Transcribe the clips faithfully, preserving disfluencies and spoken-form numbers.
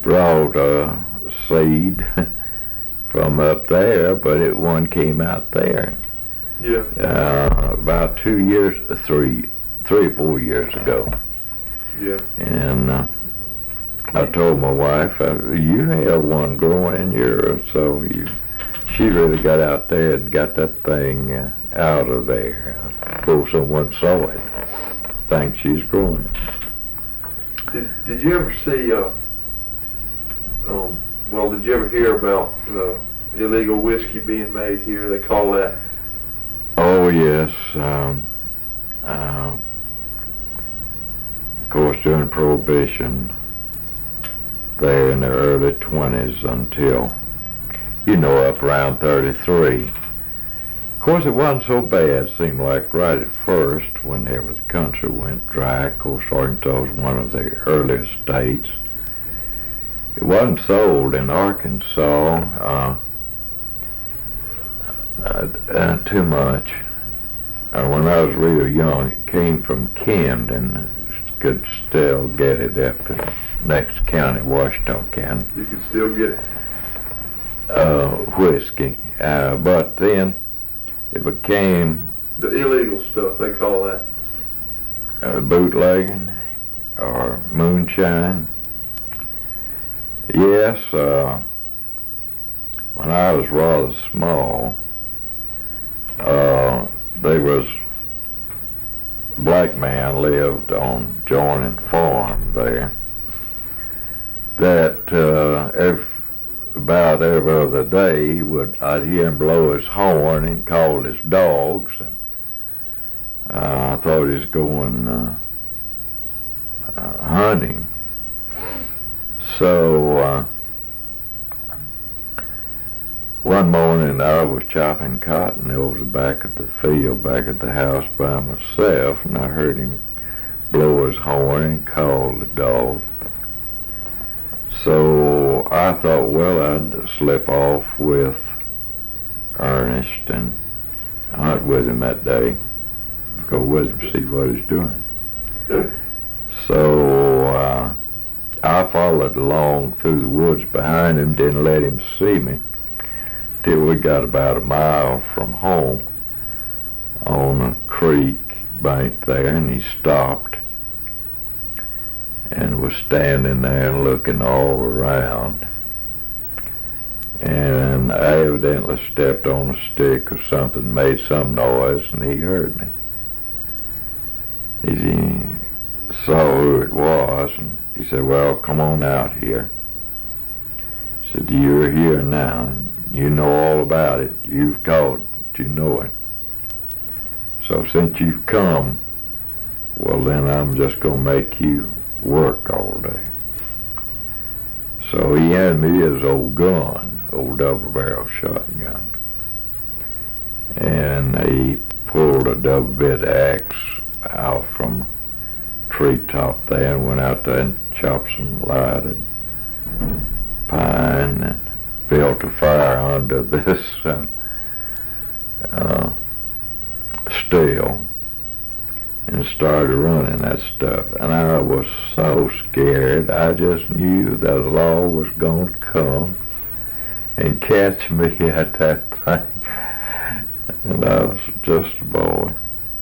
brought a seed from up there, but it one came out there. Yeah. Uh, about two years, three, three or four years ago. Yeah. And uh, I told my wife, uh, you have one growing in yours, so you, she really got out there and got that thing uh, out of there before someone saw it. Think she's growing it. Did, did you ever see, uh, um, well, did you ever hear about uh, illegal whiskey being made here? They call that. Oh, yes. Um, uh, of course, during Prohibition, there in the early twenties until, you know, up around thirty-three. Of course, it wasn't so bad. It seemed like right at first, whenever the country went dry. Of course, Arkansas was one of the earliest states. It wasn't sold in Arkansas uh, uh, uh, too much. Uh, when I was real young, it came from Camden. Could still get it up in next county, Washita County. You could still get it. Uh, whiskey. Uh, but then it became The illegal stuff, they call that. uh, bootlegging or moonshine. Yes, uh, when I was rather small, uh, there was a black man lived on Joining Farm there that uh, every, about every other day he would, I'd hear him blow his horn and call his dogs, and uh, I thought he was going uh, uh, hunting. So uh, one morning I was chopping cotton over the back of the field, back at the house by myself, and I heard him blow his horn and call the dog. So I thought, well, I'd slip off with Ernest and hunt with him that day, go with him, see what he's doing. So uh, I followed along through the woods behind him, didn't let him see me, till we got about a mile from home on a creek bank there, and he stopped and was standing there and looking all around. And I evidently stepped on a stick or something, made some noise, and he heard me. He saw who it was, and he said, well, come on out here. He said, you're here now, and you know all about it. You've caught it, you know it. So since you've come, well, then I'm just going to make you work all day. So he handed me his old gun, old double-barrel shotgun. And he pulled a double-bit axe out from a treetop there and went out there and chopped some lighted pine and built a fire under this uh, uh, still and started running that stuff. And I was so scared, I just knew that the law was going to come and catch me at that thing. And I was just a boy.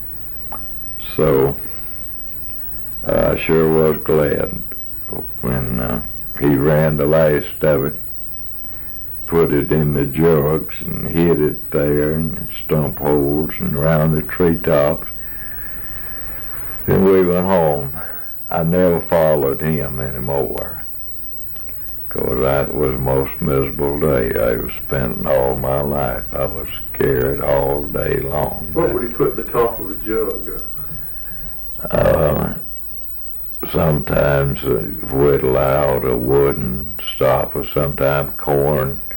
So I sure was glad when uh, he ran the last of it, put it in the jugs and hid it there in stump holes and around the treetops. Then we went home. I never followed him anymore, because that was the most miserable day I was spending all my life. I was scared all day long. What would he put in the top of the jug? Uh, sometimes uh, whittle out a wooden stopper, sometimes corn